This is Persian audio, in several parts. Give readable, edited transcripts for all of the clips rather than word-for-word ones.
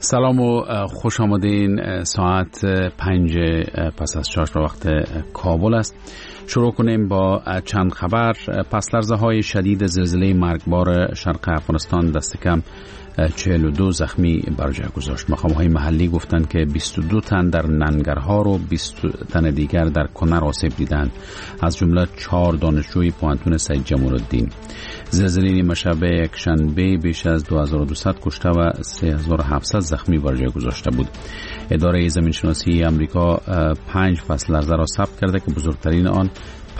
سلام و خوش آمدین. ساعت 5 پس از 4 وقت کابل است. شروع کنیم با چند خبر. پس لرزه های شدید زلزله مرگبار شرق افغانستان دست کم 42 زخمی بر جای گذاشت. مقام‌های محلی گفتند که 22 تن در ننگرهار و 20 تن دیگر در کنر آسیب دیدند، از جمله 4 دانشجوی پوهنتون سید جمال الدین. زلزله نیمه شب یک شنبه بیش از 2200 کشته و 3700 زخمی بر جای گذاشته بود. اداره زمینشناسی آمریکا 5 پس لرزه را ثبت کرده که بزرگترین آن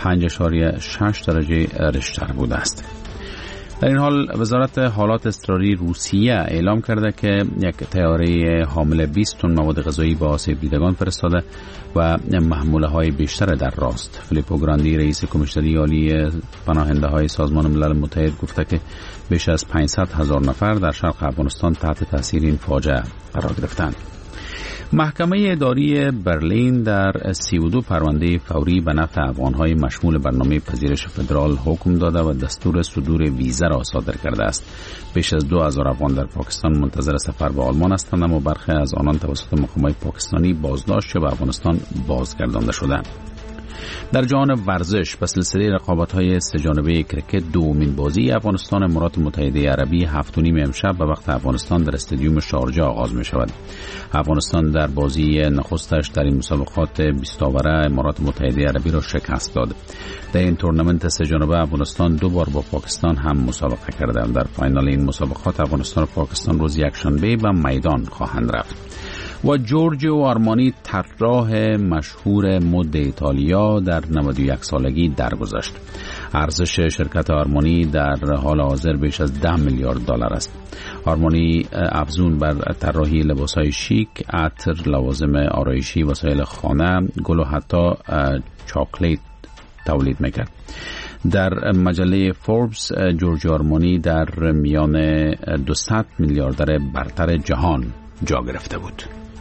5.6 درجه ریشتر بوده است. در این حال وزارت حالات اضطراری روسیه اعلام کرده که یک طیاره حامل 20 تن مواد غذایی به آسیب دیدگان فرستاده و محموله های بیشتر در راست. فیلیپو گراندی رئیس کمیسری عالی پناهنده های سازمان ملل متحد گفته که بیش از 500,000 نفر در شرق افغانستان تحت تاثیر این فاجعه قرار گرفتند. محکمه اداری برلین در 32 پرونده فوری به نفع افغان‌های مشمول برنامه پذیرش فدرال حکم داده و دستور صدور ویزا را صادر کرده است. بیش از 2000 افغان در پاکستان منتظر سفر به آلمان هستند، اما برخی از آنان توسط مقامات پاکستانی بازداشت شده و افغانستان بازگردانده شدند. در جهان ورزش، به سلسله رقابت‌های سه جانبه کرکت دومین بازی افغانستان امارات متحده عربی 7:30 امشب به وقت افغانستان در استادیوم شارجه آغاز می‌شود. افغانستان در بازی نخستش در این مسابقات 20 آوره امارات متحده عربی را شکست داد. در این تورنمنت سه جانبه افغانستان 2 بار با پاکستان هم مسابقه کرده. در فینال این مسابقات افغانستان و پاکستان روز یکشنبه به میدان خواهند رفت. و جورجیو آرمانی طراح مشهور مد ایتالیا در 91 سالگی درگذشت. ارزش شرکت آرمانی در حال حاضر بیش از 10 میلیارد دلار است. آرمانی افزون بر طراحی لباس‌های شیک، عطر، لوازم آرایشی، وسایل خانه، گل و حتی چاکلیت تولید می‌کرد. در مجله فوربس جورجیو آرمانی در میان 200 میلیاردر برتر جهان جا گرفته بود.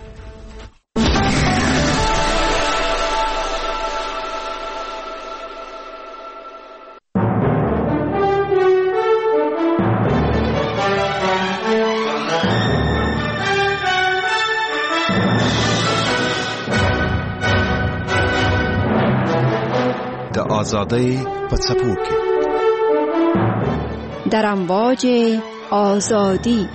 آزادی و سپوک در امواج آزادی.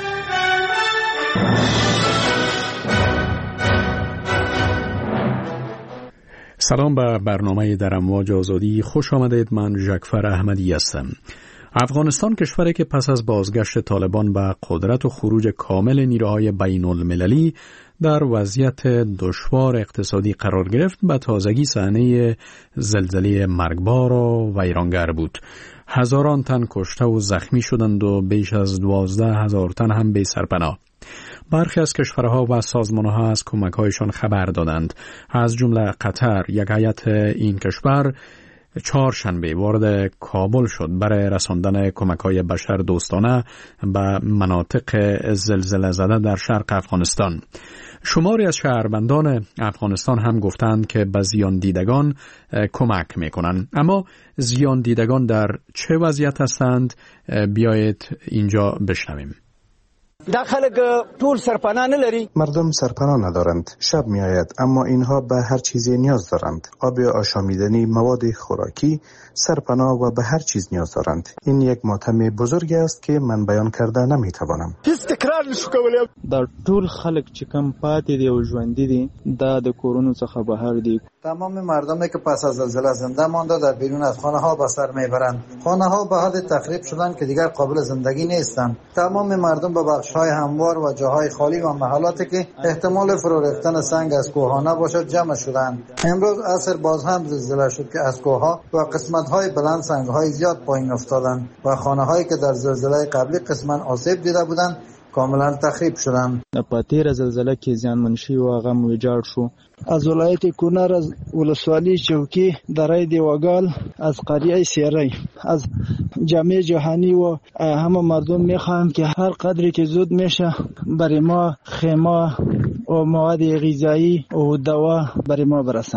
سلام به برنامه در امواج آزادی. خوش آمدید. من ژکفر احمدی هستم. افغانستان کشوری که پس از بازگشت طالبان به قدرت و خروج کامل نیروهای بین المللی در وضعیت دشوار اقتصادی قرار گرفت، به تازگی صحنه زلزله مرگبار و ویرانگر بود. هزاران تن کشته و زخمی شدند و بیش از 12,000 تن هم بی سرپناه. برخی از کشورها و سازمانها از کمک‌هایشان خبر دادند. از جمله قطر، یک هیئت این کشور چهارشنبه وارد کابل شد برای رساندن کمک‌های بشر دوستانه به مناطق زلزله زده در شرق افغانستان. شماری از شهروندان افغانستان هم گفتند که به زیان دیدگان کمک میکنند. اما زیان دیدگان در چه وضعیت هستند؟ بیایید اینجا بشنویم. دا خلک ټول سرپناه نه لري. مردم سرپناه ندارند. شب می آید اما اینها به هر چیزی نیاز دارند. آب آشامیدنی، مواد خوراکی، سرپناه و به هر چیز نیاز دارند. این یک ماتم بزرگ است که من بیان کرده نمی توانم. هیڅ تکرار نشو کولی. دا ټول خلک چې کم پاتې دي او ژوند دي دا د کورونو څخه بهر دي. تمام مردمی که پس از زلزله زنده مانده در بیرون از خانه ها به سر میبرند. خانه ها به حد تخریب شدن که دیگر قابل زندگی نیستند. تمام مردم به بخش‌های هموار و جاهای خالی و محلاتی که احتمال فرو ریختن سنگ از کوه‌ها نباشد جمع شدند. امروز عصر باز هم زلزله شد که از کوه‌ها و قسمت‌های بلند سنگ‌های زیاد پایین افتادند و خانه‌هایی که در زلزله قبلی قسماً آسیب دیده بودند کاملا تخریب شدند. په تیره زلزله کې زیانمن شوي و هغه ویجاړ شو. از ولایت کنر، از ولسوالی چوکی، درای دیوگال، از قریه سیری، از جامعه جهانی و همه مردم میخواهم که هر قدری که زود میشه برای ما خیمه و مواد غذایی و دوا برای ما برسن.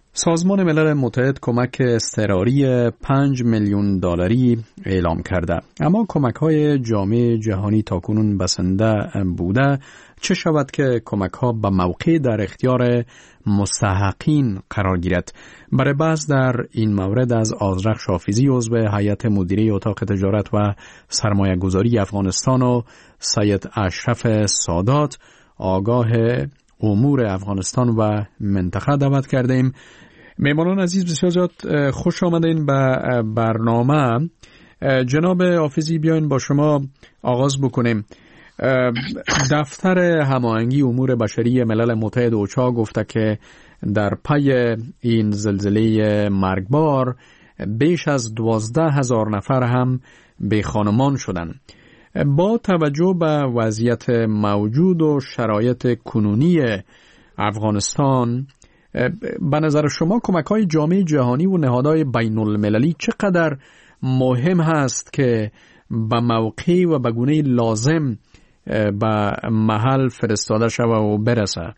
سازمان ملل متحد کمک اضطراری 5 میلیون دلاری اعلام کرده، اما کمک‌های جامعه جهانی تاکنون بسنده بوده. چه شود که کمک‌ها به موقع در اختیار مستحقین قرار گیرد؟ برای بحث در این مورد از آذرخ شافیزی عضو هیئت مدیره اتاق تجارت و سرمایه‌گذاری افغانستان و سید اشرف سادات آگاه امور افغانستان و منطقه دعوت کردیم. میمانان عزیز بسیار زیاد خوش آمدین به برنامه. جناب حافظی بیاین با شما آغاز بکنیم. دفتر هماهنگی امور بشری ملل متحد اوچا گفته که در پی این زلزله مرگبار بیش از 12,000 نفر هم بی خانمان شدند. با توجه به وضعیت موجود و شرایط کنونی افغانستان، به نظر شما کمک‌های جامعه جهانی و نهادهای بین المللی چقدر مهم هست که به موقع و به گونه لازم به محل فرستاده شود و برسه؟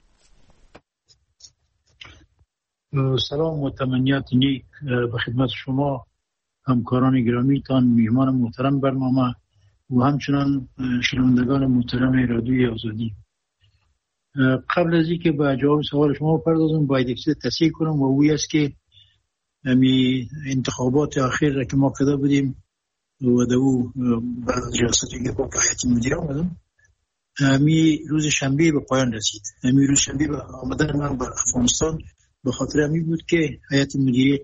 سلام و تمنیات نیک به خدمت شما همکاران گرامیتان، میهمان محترم برنامه و همچنان شنوندگان محترم رادیوی آزادی. قبل از اینکه به جواب سوال شما بپردازم باید یک چیز تصحیح کنم و اوی است که انتخابات اخیر را که ما کرده بودیم و دو بعد از جلساتی که با هیئت مدیره آمدم، روز شنبه به پایان رسید. روز شنبه به آمدن من به افغانستان به خاطر همین بود که هیئت مدیره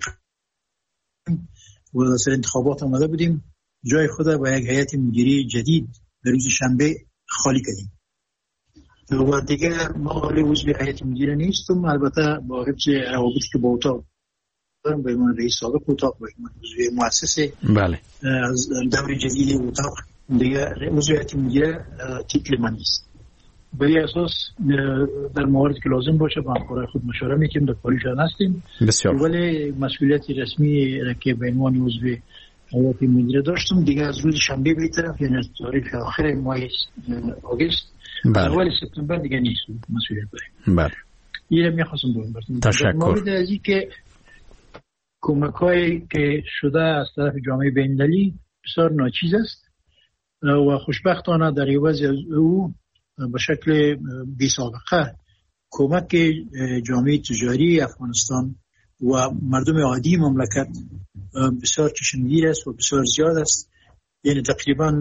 و سر انتخابات آمده بودیم، جای خود با یک هیئت مدیره جدید به روز شنبه خالی کردیم و دیگه ما حالی عضو هیئت مدیره نیستم. البته با حفظ روابطی که با اتاق دارم، به عنوان رئیس سابق اتاق، به عنوان عضو مؤسسه از دور جدید اتاق، دیگه عضو هیئت مدیره تیتل من نیست. به این اساس در مواردی که لازم باشه با همکارای خود مشوره میکنیم، در پالیشان هستیم. ولی مسئولیت رسمی که به عنوان عضو هیئت مدیره داشتم دیگه از روز شنبه به طرف، یعنی از تاریخ آخر ماه آگوست اول سپتامبر دیگه نیست مسئولیت داریم. بله. اینو می‌خواستم بگم. تشکر. مورد از این که کمک‌هایی که شده از طرف جامعه بین‌المللی بسیار ناچیز است و خوشبختانه در عوض او به شکل بی‌سابقه کمک جامعه تجاری افغانستان و مردم عادی مملکت بسیار چشمگیر است و بسیار زیاد است. یعنی تقریباً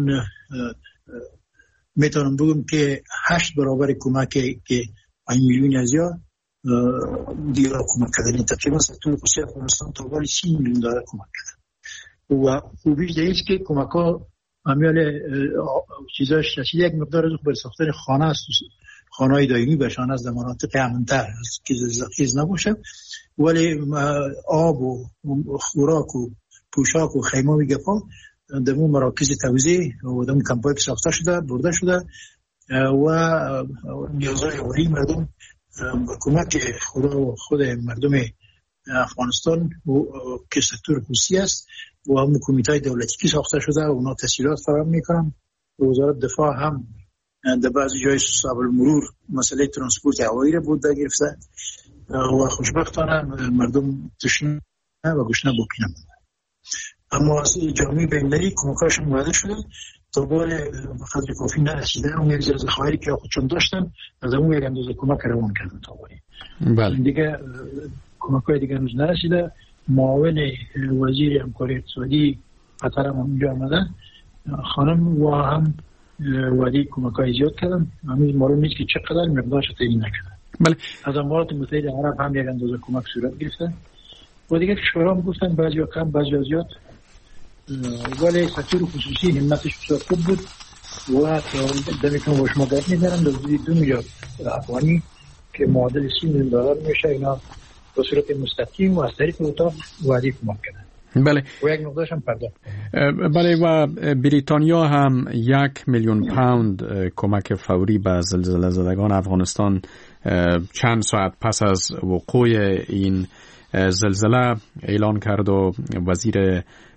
میتونم بگم که 8 برابر کمک که 5 میلیون ازیا دیگر کمک کردن. تقریباً سکتور خصوصی افغانستان تا بالای 30 میلیون دلار کمک کرد و خوبیش دیگه است که کمک ها امیال چیزاش رسید. یک مقدار از برای ساختن خانه است، خانه های دائمی بشان از مناطق امن‌تر که زلزله‌خیز نباشه، ولی آب و خوراک و پوشاک و خیمه و گپا در اون مراکز توزیع و در اون کمپایی که ساخته شده برده شده و نیازهای اولیه مردم با کمک خود مردم افغانستان که سکتور خصوصی است و هم کمیته دولتی که ساخته شده و اونا تسهیلات فراهم میکنن. وزارت دفاع هم در بعضی جای صاحب المرور مسئله ترانسپورت هوایی را بود گرفته و خوشبختانه مردم تشنه و گشنه باقی نمونده. اما از جامعه بین‌المللی کمکاشون وعده شده تا بال بقدر کافی نرسیده. اون یک ذخایر که خودشون داشتن از اون یک اندازه کمک روان کردن تا بالی. بله. دیگه کمک‌های دیگه هنوز نرسیده. معاون وزیر همکاری اقتصادی قطر هم اونجا آمدن، خانم و هم وعده کمک‌های زیاد کردن. همین معلوم نیست که چقدر مقدارش تعیین نکردن. بله. از امارات متحده عرب هم یک اندازه کمک صورت گرفته و دیگه کشورها هم گفتن بعضی کم بعضی زیاد، ولی سکتور خصوصی همتش بسیار خوب بود و دمیتون با شما گفت می‌دارم در حدود 2 میلیارد افغانی که معادل 30 میلیون دلار میشه، اینا به صورت مستقیم و از طریق اتاق وعده کمک کردن. بله. و یک مقدارش هم پرداخت. بله. و بریتانیا هم 1 میلیون پوند کمک فوری به زلزله زدگان افغانستان چند ساعت پس از وقوع این زلزله اعلان کرد و وزیر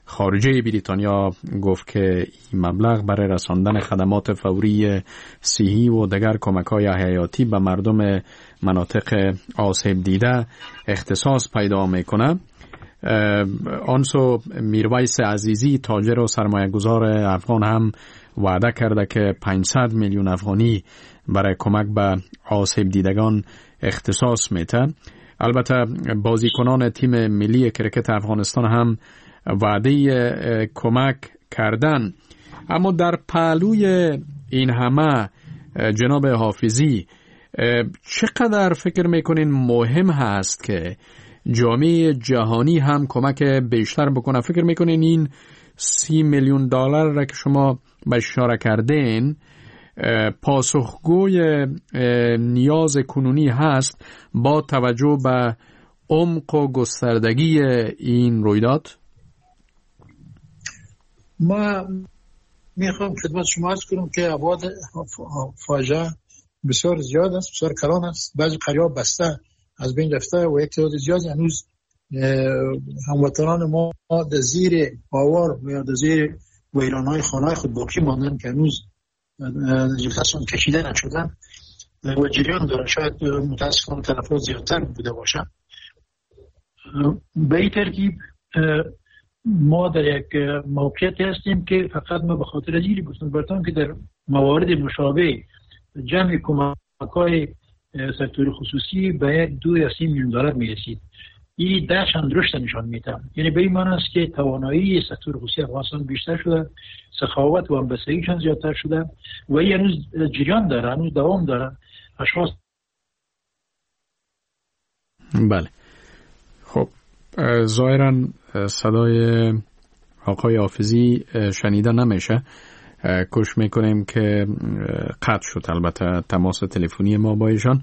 خارجه بریتانیا گفت که این مبلغ برای رساندن خدمات فوری صحی و دیگر کمک‌های حیاتی به مردم مناطق آسیب دیده اختصاص پیدا میکنه. آنسو میرویس عزیزی تاجر و سرمایه‌گذار افغان هم وعده کرده که 500 میلیون افغانی برای کمک به آسیب دیدگان اختصاص میده. البته بازیکنان تیم ملی کرکت افغانستان هم وعده کمک کردن. اما در پهلوی این همه جناب حافظی، چقدر فکر میکنین مهم هست که جامعه جهانی هم کمک بیشتر بکنه؟ فکر میکنین این 30 میلیون دلار را که شما به اشاره کردین پاسخگوی نیاز کنونی هست با توجه به عمق و گستردگی این رویداد؟ ما میخوام خدمت شما عرض کنم که ابعاد فاجعه بسیار زیاد است، بسیار کلان است. بعضی قریه‌ها بسته از بین رفته و یک تعداد زیادی هنوز هموطنان ما در زیر آوار و یا در زیر ویرانهای خانه‌های خود باقی ماندن که هنوز جلسه‌شون کشیده نشدن و جریان داره. شاید متاسفانه تلفات زیادتر بوده باشه. به این ترتیب ما در یک موقعیتی هستیم که فقط ما به خاطر زیری گفتم براتون که در موارد مشابه جمع کمک‌های سکتور خصوصی به 2 یا 3 میلیون دلار میرسید. این درشان رشد نشان میده. یعنی به این معنی است که توانایی سکتور خصوصی افغانستان بیشتر شده، سخاوت و همبستگیشان زیادتر شده و این هنوز جریان داره، هنوز دوام داره. اشخاص بله. خب ظاهراً صدای آقای حافظی شنیده نمیشه. کوشش میکنیم که قطع شد البته تماس تلفنی ما با ایشان.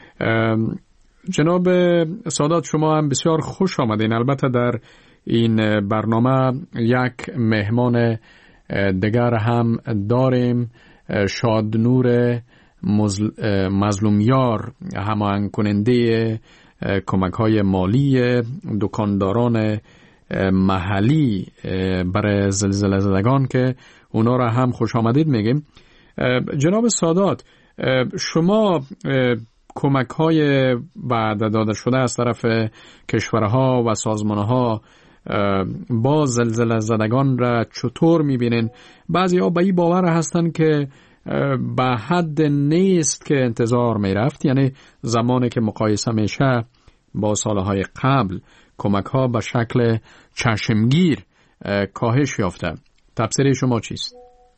جناب سادات شما هم بسیار خوش آمدین. البته در این برنامه یک مهمان دیگر هم داریم، شادنور مظلومیار، هماهنگ کننده کمک‌های مالی دکانداران محلی برای زلزله زدگان که اونا را هم خوش آمدید میگیم. جناب سادات، شما کمک‌های وعده داده شده از طرف کشورها و سازمانها با زلزله زدگان را چطور میبینین؟ بعضی‌ها به این باور هستن که به حد نیست که انتظار میرفت، یعنی زمانی که مقایسه میشه با سالهای قبل کمک‌ها به شکل چشمگیر کاهش یافته. تفسیر شما چیست؟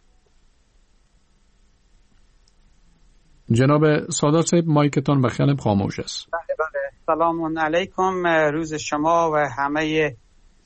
جناب سادات صاحب مایکتان به خیال خاموش است. بله بله. سلام علیکم، روز شما و همه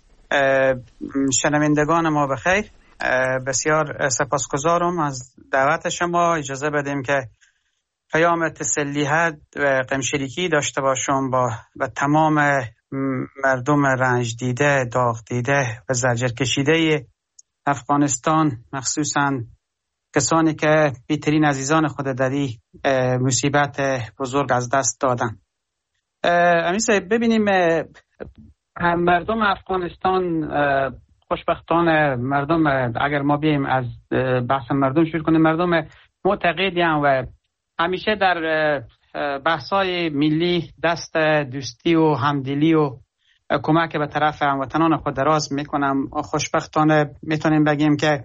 شنوندگان ما بخیر. بسیار سپاسگزارم از دعوت شما. اجازه بدیم که پیام تسلیت و غمشریکی داشته باشم با تمام مردم رنج دیده، داغ دیده و زجر کشیده افغانستان، مخصوصاً کسانی که بیترین عزیزان خود در این مصیبت بزرگ از دست دادن. امیسا ببینیم مردم افغانستان خوشبختانه، مردم اگر ما بیایم از بحث مردم شروع کنیم، مردم معتقدی و همیشه در بحث‌های ملی دست دوستی و همدلی و کمک به طرف هموطنان خود دراز میکنم. خوشبختانه میتونیم بگیم که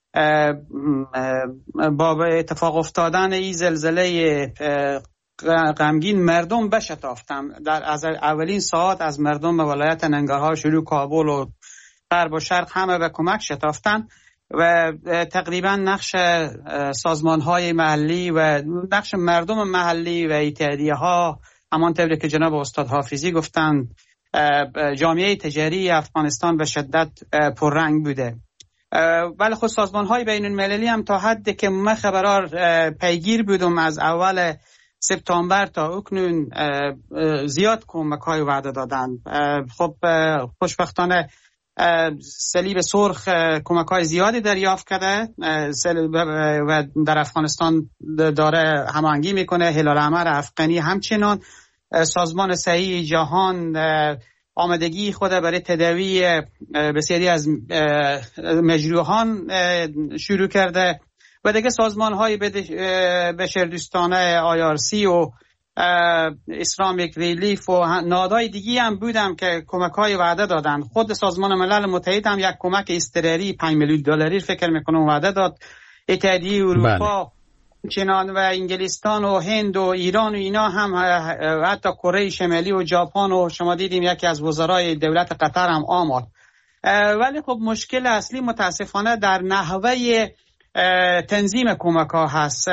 با اتفاق افتادن این زلزله غمگین مردم بشتافتم. از اولین ساعت از مردم ولایت ننگرهار شروع کابل و غرب و شرق همه به کمک شتافتن و تقریبا نقش سازمان‌های محلی و نقش مردم محلی و اتحادیه ها، همانطوری که جناب استاد حافظی گفتن، جامعه تجاری افغانستان به شدت پررنگ بوده. ولی خود سازمان‌های بین‌المللی هم تا حدی که من خبرار پیگیر بودم از اول سپتامبر تا اکنون زیاد کمک‌های وعده دادن. خب خوشبختانه صلیب سرخ کمک‌های زیادی دریافت کرده و در افغانستان داره هماهنگی میکنه. هلال احمر افغانی همچنان، سازمان صحی جهان آمادگی خود برای تداوی بسیاری از مجروحان شروع کرده و دیگه سازمان‌های بشردوستانه IRC و اسلامیک ریلیف و نهادهای دیگی هم بودم که کمک‌های وعده دادن. خود سازمان ملل متحد هم یک کمک اضطراری $5 میلیون فکر میکنم وعده داد. اتحادیه اروپا چنان و انگلستان و هند و ایران و اینا هم، حتی کره شمالی و ژاپن و شما دیدیم یکی از وزرای دولت قطر هم آمد. ولی خب مشکل اصلی متاسفانه در نحوه تنظیم کمک ها هست.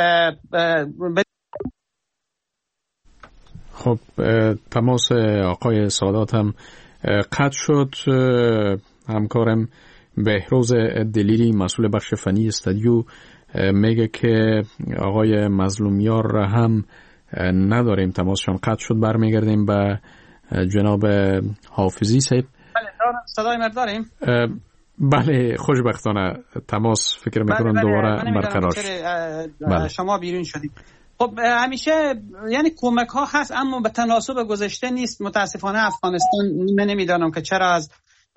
خب تماس آقای سادات هم قطع شد. همکارم بهروز دلیری مسئول بخش فنی استودیو میگه که آقای مظلومیار را هم نداریم، تماسشان قطع شد. برمیگردیم به جناب حافظی صاحب. بله صدای مرد داریم؟ بله خوشبختانه تماس فکر میکنم دوباره برقرار شد. شما بیرون شدید. خب همیشه یعنی کمک ها هست اما به تناسب گذشته نیست. متاسفانه افغانستان من نمیدانم که چرا از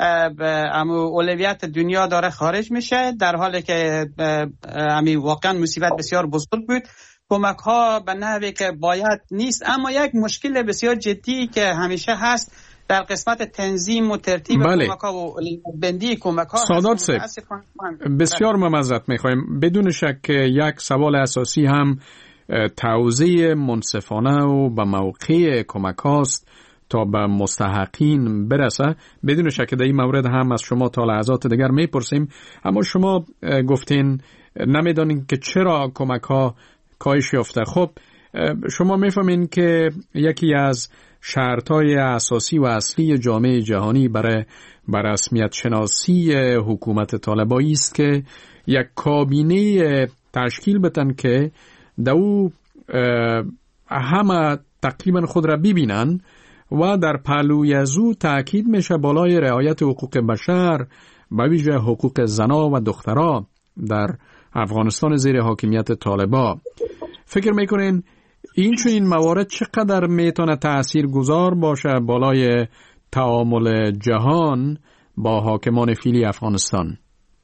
اولویت دنیا داره خارج میشه، در حالی که واقعا مصیبت بسیار بزرگ بود. کمک ها به نحوی که باید نیست. اما یک مشکل بسیار جدی که همیشه هست در قسمت تنظیم و ترتیب کمک ها و بندی کمک ها. سادات صاحب بسیار معذرت میخوایم، بدون شک یک سوال اساسی هم توزیع منصفانه و به موقع کمک هاست تا به مستحقین برسه. بدون شک در این مورد هم از شما تا لحظات دیگر میپرسیم. اما شما گفتین نمیدانین که چرا کمک ها کاهش یافته. خب شما میفهمین که یکی از شرطهای اساسی و اصلی جامعه جهانی برای رسمیت شناسی حکومت طالبانی است که یک کابینه تشکیل بدن که دو همه تقریبا خود را ببینن و در پهلوی از او تأکید میشه بالای رعایت حقوق بشر به ویژه حقوق زنا و دخترها در افغانستان زیر حاکمیت طالبان. فکر میکنین این چنین موارد چقدر میتونه تأثیر گذار باشه بالای تعامل جهان با حاکمان فعلی افغانستان؟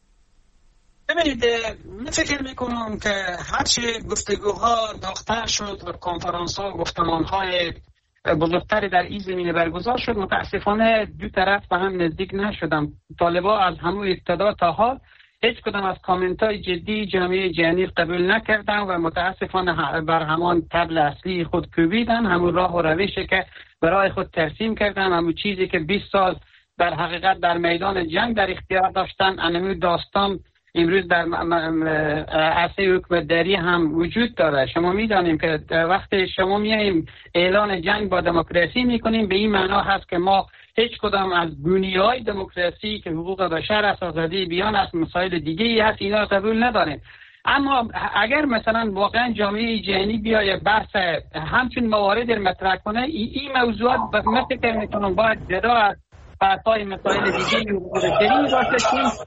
ببینید من فکر میکنم که هرچی گفتگوها داغ‌تر شد و کنفرانس ها و گفتمان های بزرگتری در این زمینه برگزار شد، متاسفانه دو طرف به هم نزدیک نشدن. طالبان از همون ابتدا تا حال هیچ کدام از کامنت های جدی جامعه جهانی قبول نکردن و متاسفانه بر همان طبل اصلی خود کوبیدن، همون راه و روشی که برای خود ترسیم کردن، همون چیزی که 20 سال در حقیقت در میدان جنگ در اختیار داشتن. انمی داستان امروز در عرصه حکومتداری هم وجود داره. شما میدانیم که وقتی شما میاییم اعلان جنگ با دموکراسی میکنیم، به این معنا هست که ما هیچ کدام از بنیه‌های دموکراسی که حقوق بشر است، آزادی بیان است، مسائل دیگه‌ای هست، اینا قبول نداریم. اما اگر مثلا واقعا جامعه جهانی بیاید بحث همچین موارد مطرح کنه، این موضوعات من فکر میکنم باید جدا از بحث‌های مسائل دیگه حقوق بشری باشه که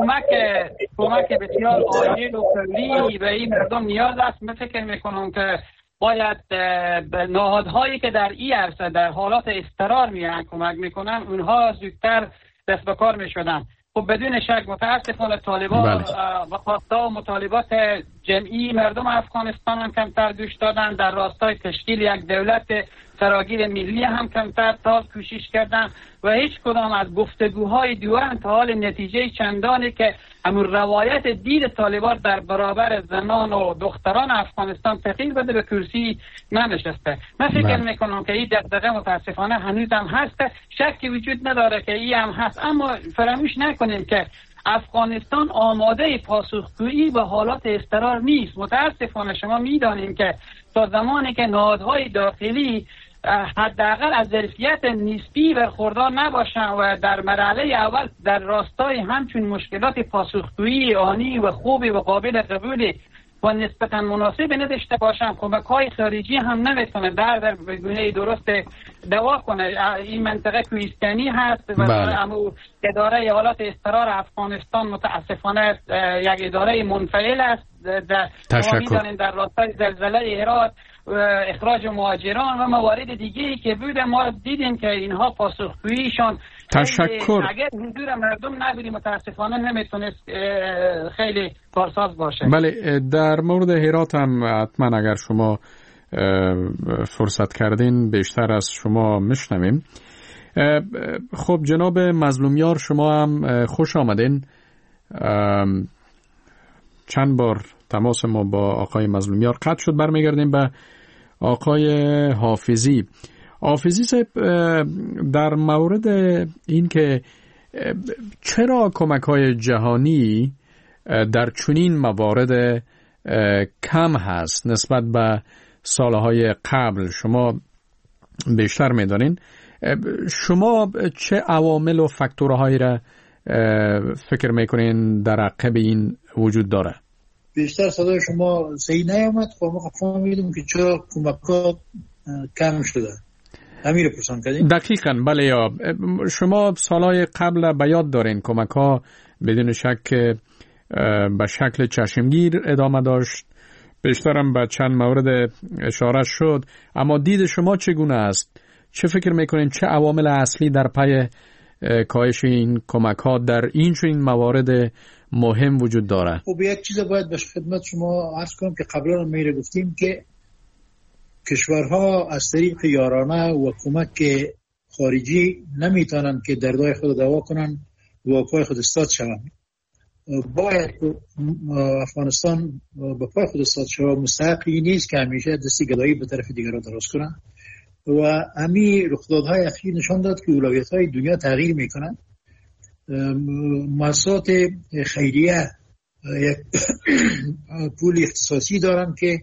کمک بسیار عاجل و فوری به این مردم نیاز است. من فکر میکنم که باید نهادهایی که در این عرصه در حالات اضطرار میان کمک میکنن اونها زودتر دست به کار میشدن. خب بدون شک متاسفانه طالبان و خواسته و مطالبات جمعی مردم افغانستان هم کمتر گوش دادن. در راستای تشکیل یک دولت فراگیر ملی هم کمتر کوشش کردن و هیچ کدام از گفتگوهای دیوان تا حال نتیجه چندانی که همون روایت دید طالبان در برابر زنان و دختران افغانستان تغییر بده به کرسی ننشسته. من فکر میکنم که این دغدغه متاسفانه هنوز هم هست، شکی وجود نداره که این هم هست. اما فراموش نکنیم که افغانستان آماده پاسخگویی به حالات اضطرار نیست. متاسفانه شما میدانیم که تا زمانی که نهادهای داخلی حداقل از ظرفیت نسبی برخوردار نباشن و در مرحله اول در راستای همچون مشکلات پاسخگویی آنی و خوبی و قابل قبولی و نسبتا مناسب نداشته باشن، کمک‌های خارجی هم نمیتونه در بگونه درست دوا کنه. این منطقه کوهستانی هست و اداره حالات اضطرار افغانستان متاسفانه یک اداره منفعل است. در راستای زلزله هرات اخراج مهاجران و موارد دیگه که بوده، ما دیدیم که اینها پاسخگوییشان تشکر. اگر حضور مردم نبودی متاسفانه نمیتونست خیلی کارساز باشه. بله، در مورد هرات هم حتما اگر شما فرصت کردین بیشتر از شما میشنویم. خب جناب مظلومیار، شما هم خوش آمدین. چند بار تماس ما با آقای مظلومیار قطع شد. برمیگردیم به آقای حافظی. حافظی صاحب، در مورد این که چرا کمک‌های جهانی در چنین موارد کم هست نسبت به سالهای قبل، شما بیشتر می‌دانین، شما چه عوامل و فاکتورهایی را فکر میکنین در عقب این وجود داره؟ بیشتر صدای شما صحیح نیامد. خب ما فهمیدیم که چرا کمک‌ها کم شده. همین رو پرسان کردیم. دقیقاً بله. یا شما سالهای قبل به یاد دارین کمک‌ها بدون شک به شکل چشمگیر ادامه داشت، بیشترم به چند مورد اشاره شد، اما دید شما چگونه است؟ چه فکر میکنین چه عوامل اصلی در پی کاهش این کمک‌ها در این چنین موارد مهم وجود داره؟ خب یک چیز باید به خدمت شما عرض کنم که قبلا هم میره گفتیم که کشورها از طریق یارانه و کمک خارجی نمیتونن که دردهای خود دوا کنن و پای خود استاد شوند. باید افغانستان به پای خود استاد شود. مستحقی نیست که همیشه دستی گدایی به طرف دیگران درست کنن و همین رخدادهای اخیر نشان داد که اولویت‌های دنیا تغییر میکنن. مؤسسات خیریه یک پول اختصاصی دارن که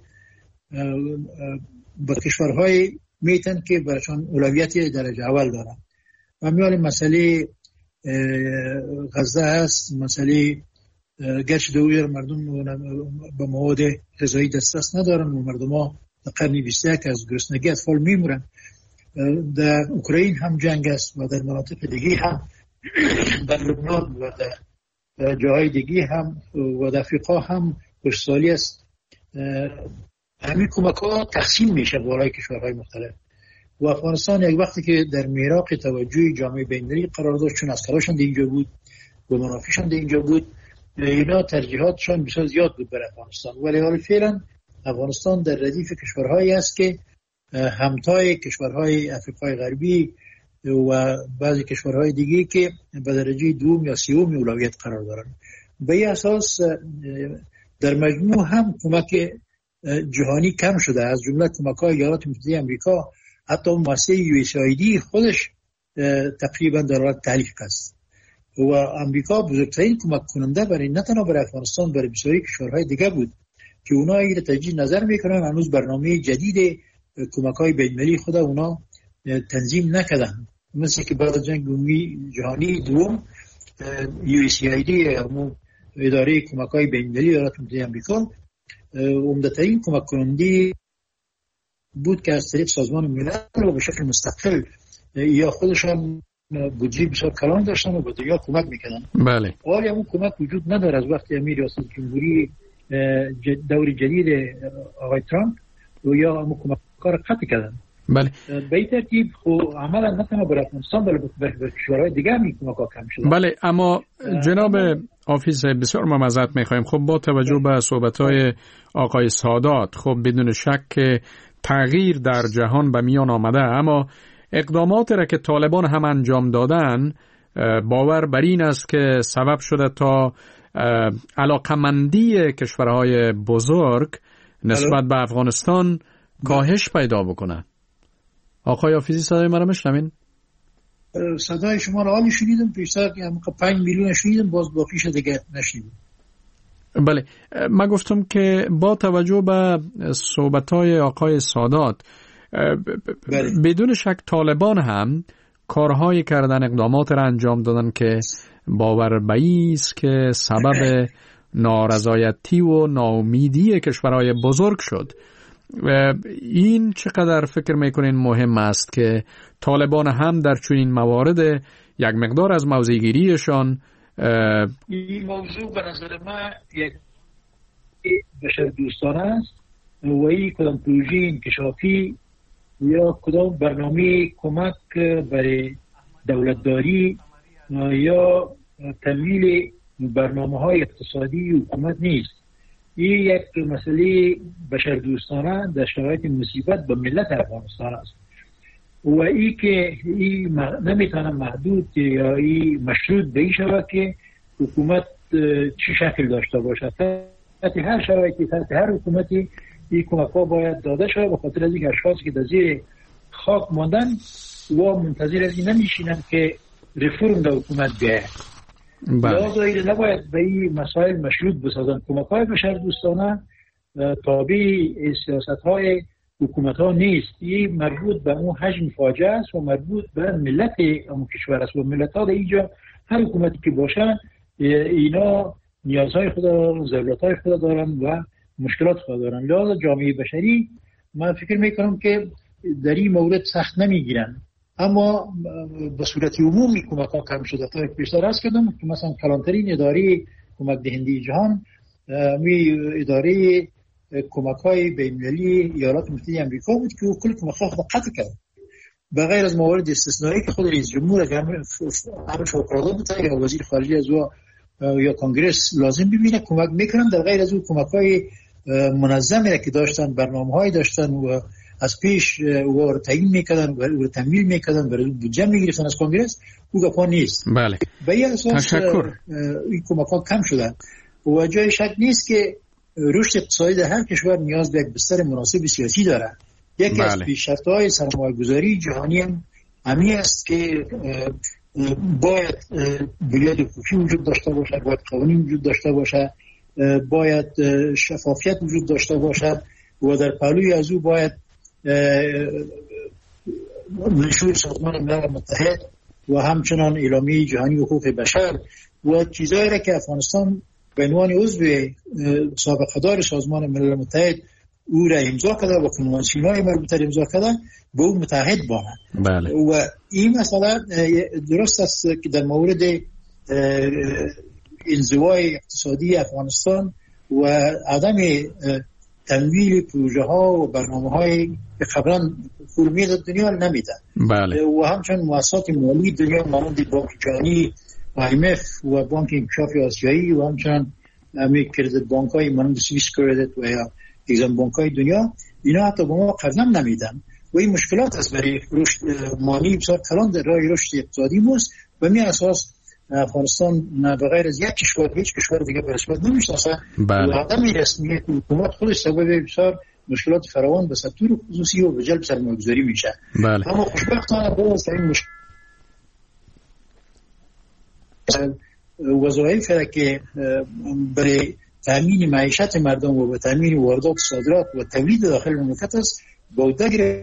به کشورهای میتن که برایشان اولویت درجه اول دارن. و میال مسئله غزه هست، مسئله گرچه دویر مردم به مواد غذایی دسترس ندارن و مردم ها در قرن 21 از گرسنگی اطفال میمورن. در اوکراین هم جنگ است و در مناطق دیگه هم، در لبنان و در جاهای دیگه هم و در افریقا هم خوشسالی است. همین کمک ها تقسیم میشه بالای کشورهای مختلف و افغانستان یک وقتی که در میراق توجه جامعه بین‌المللی قرار داشت، چون اسکراشون اینجا بود و منافیشون اینجا بود، اینا ترجیحاتشون بسیار زیاد بود برای افغانستان. ولی حال فعلا افغانستان در ردیف کشورهایی است که همتای کشورهای افریقای غربی و بعضی کشورهای دیگه که به درجه دوم یا سوم اولویت قرار دارن. به این اساس در مجموع هم کمک جهانی کم شده، از جمله کمک‌های ایالات متحده آمریکا. حتی مؤسسه USAID خودش تقریبا در حال تعلیق است و آمریکا بزرگترین کمک کننده برای نه تنها برای افغانستان، برای بسیاری کشورهای دیگه بود که اونا این تجدید نظر میکنن. هنوز برنامه جدید کمک‌های بین‌المللی خود اونا تنظیم نکردن، مثل که بعد از جنگ جهانی دوم USAID همون اداره کمک‌های بین‌المللی ایالات متحده آمریکا عمدترین کمک کننده بود که از طریق سازمان ملل و به شکل مستقل یا خودشان بودجه بسیار کلان داشتن و به دنیا کمک میکردن. بله. ولی همون کمک وجود نداره از وقتی امیر ریاست جمهوری دور جدید آقای ترامپ و یا همون کمک کار قطع کردن. بله. به این ترتیب خب عملا نه تنها برای افغانستان بلکه به کشورهای دیگه هم کمک ها کم شده. بله، اما جناب حافظ بسیار ما معذرت می‌خوایم. خب با توجه به صحبت‌های آقای سادات، خب بدون شک تغییر در جهان به میان آمده، اما اقداماتی را که طالبان هم انجام دادن باور بر این است که سبب شده تا علاقمندی کشورهای بزرگ نسبت به افغانستان کاهش پیدا بکنه. آقای حافظی صدای من را میشنوین؟ صدای شما را حالی شنیدم، پیشتر که 5 میلیون شنیدم، باز باقیش دیگه نشنیدم. بله، من گفتم که با توجه به صحبت‌های آقای سادات بدون شک طالبان هم کارهایی کردن، اقدامات را انجام دادن که باور به این است که سبب نارضایتی و ناامیدی کشورهای بزرگ شد. این چقدر فکر میکنین مهم است که طالبان هم در چنین موارد یک مقدار از موضع‌گیریشان؟ این موضوع به نظر من یک بشر دوستانه است و این کدام پروژه انکشافی یا کدام برنامه کمک برای دولتداری یا تمویل برنامه های اقتصادی حکومت نیست. این یک مسئله بشردوستانه در شرایط مصیبت به ملت افغانستان است و این که این نمیتونه محدود یا این مشروط به این شود که حکومت چه شکل داشته باشد. تحت هر شرایطی، تحت هر حکومتی این کمک ها باید داده شود، به خاطر از این اشخاصی که در زیر خاک ماندن و منتظر از این نمیشینن که رفرم در حکومت بیاید. لذا نباید به این مسائل مشروط بسازن. کمک های بشردوستانه تابع سیاست های حکومت ها نیست. این مربوط به اون حجم فاجعه است و مربوط به ملت اون کشور است و ملت ها در اینجا هر حکومتی که باشن اینا نیازهای خود دارن، ضرورتهای خود دارن و مشکلات خود دارن. لذا جامعه بشری من فکر میکنم که در این مورد سخت نمیگیرن، اما به صورت عمومی کمک ها کم شده. تا بیشتر از کردم که مثلا کلانترین اداره کمک دهنده جهان اداره کمک های بین‌المللی ایالات متحده آمریکا بود که کل کمک ها خود قطع کرد به غیر از موارد استثنایی که خود رئیس جمهور اگر فوق‌العاده بوده یا وزیر خارجه از یا کنگرس لازم ببینه کمک میکنن. در غیر از اون کمک های منظمی که داشتن، برنامه های داشتن و از پیش و تعیین میکردن و تمویل میکردن، برای بودجه میگرفتن از کنگرس، او گپا نیست. بله. به این اساس این کمک ها کم شدن و جای شک نیست که رشد اقتصادی در هر کشور نیاز به یک بستر مناسب سیاسی داره. یکی از پیشرفت‌های سرمایه‌گذاری جهانی همین است که باید بنیاد حقوقی وجود داشته باشد، باید قوانین وجود داشته باشد، باید شفافیت وجود داشته باشد و در پهلوی از او باید منشور سازمان ملل متحد و همچنان اعلامیه جهانی حقوق بشر و چیزایی را که افغانستان به عنوان عضو سابقه‌دار سازمان ملل متحد او را امضا کرده و کنوانسیون‌های مربوطه امضا کرده به او متحد باشند. بله. و این مسئله درست است که در مورد انزوای اقتصادی افغانستان و عدم تمویل پروژه ها و برنامه های که قبلا فرمی دنیا نمیدن. بله. و همچنین مؤسسات مالی دنیا مانند بانک جهانی، IMF و بانک انکشاف آسیایی و همچنین کردیت بانک های مانند سوئیس کردیت و یا اگزیم بانک های دنیا، اینا حتی به ما قرض نمیدن و این مشکلات است برای رشد مالی بسیار کلان در راه رشد اقتصادی موست. و می اساس افغانستان به غیر از یک کشور هیچ کشور دیگه به رسمیت نمیشناسه. بله. و عدم رسمیت حکومت خودش سبب بسیار مشکلات فراوان به سکتور خصوصی و به جلب سرمایه‌گذاری میشه. بله. اما خوشبختانه باز این وظایف که برای تامین معیشت مردم و به تامین واردات صادرات و تولید داخل مملکت است بودگیر.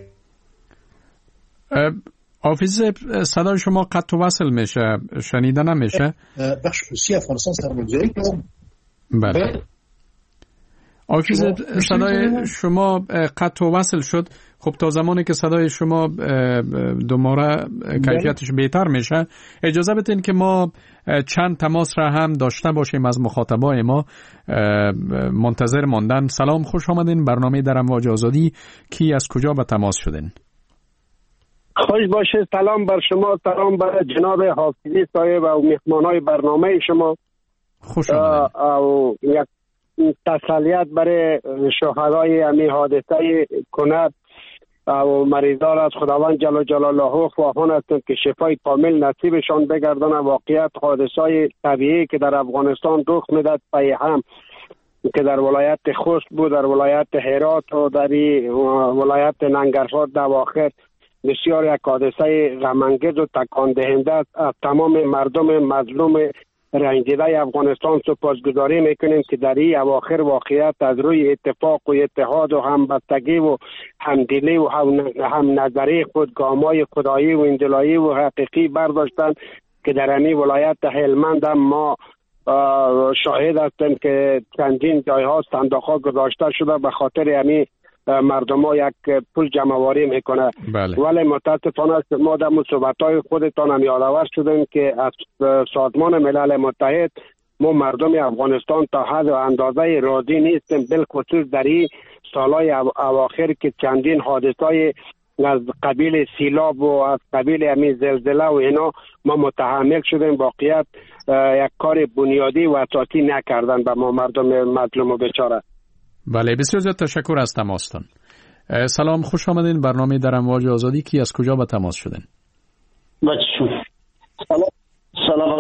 حافظ صدای شما قطع و وصل میشه، شنیده نمیشه. بخش خصوصی افغانستان سرمایه‌گذاری کنم. بله. حافظ صدای شما قطع و وصل شد. خب تا زمانی که صدای شما دوباره کیفیتش بهتر میشه اجازه بدین که ما چند تماس را هم داشته باشیم از مخاطبای ما. منتظر ماندن. سلام، خوش آمدین. برنامه در امواج آزادی. کی از کجا به تماس شدین؟ خوش باشه. سلام بر شما، سلام بر جناب حافظی صاحب و مهمانای برنامه شما. خوش آمدین. و یک تسلیت برای شهدای امی حادثه کنت و مریضان از خداوند جل جلاله خواهان هستند که شفای کامل نصیبشان بگردن. واقعیت حادثه طبیعی که در افغانستان رخ میداد پای هم که در ولایت خوست بود، در ولایت هرات و در ولایت ننگرهار در اواخر بسیار یک حادثه غم‌انگیز و تکان دهنده است. از تمام مردم مظلوم رنجیده افغانستان سپاسگزاری میکنیم که در این اواخر واقعیت از روی اتفاق و اتحاد و همبستگی و همدلی و هم نظری خود گامای خدایی و اندلایی و حقیقی برداشتند که در این ولایت هلمند ما شاهد هستیم که چندین جایها صندوق‌ها گذاشته شده به خاطر یعنی مردم ها یک پول جمعواری میکنه. بله. ولی متاسفانه ما در صحبت‌های خودتان هم یادآور شدیم که از سازمان ملل متحد ما مردم افغانستان تا حد و اندازه راضی نیستیم، بالخصوص در این سالهای اواخر که چندین حادثهای از قبیل سیلاب و از قبیل همین زلزله و اینا ما متحمل شدیم، واقعیت یک کار بنیادی و اساسی نکردن به ما مردم مظلوم و بیچاره. بله، بسیار زیاد تشکر از تماستان. سلام، خوش آمدین. برنامه در امواج آزادی. کی از کجا به تماس شدین؟ سلام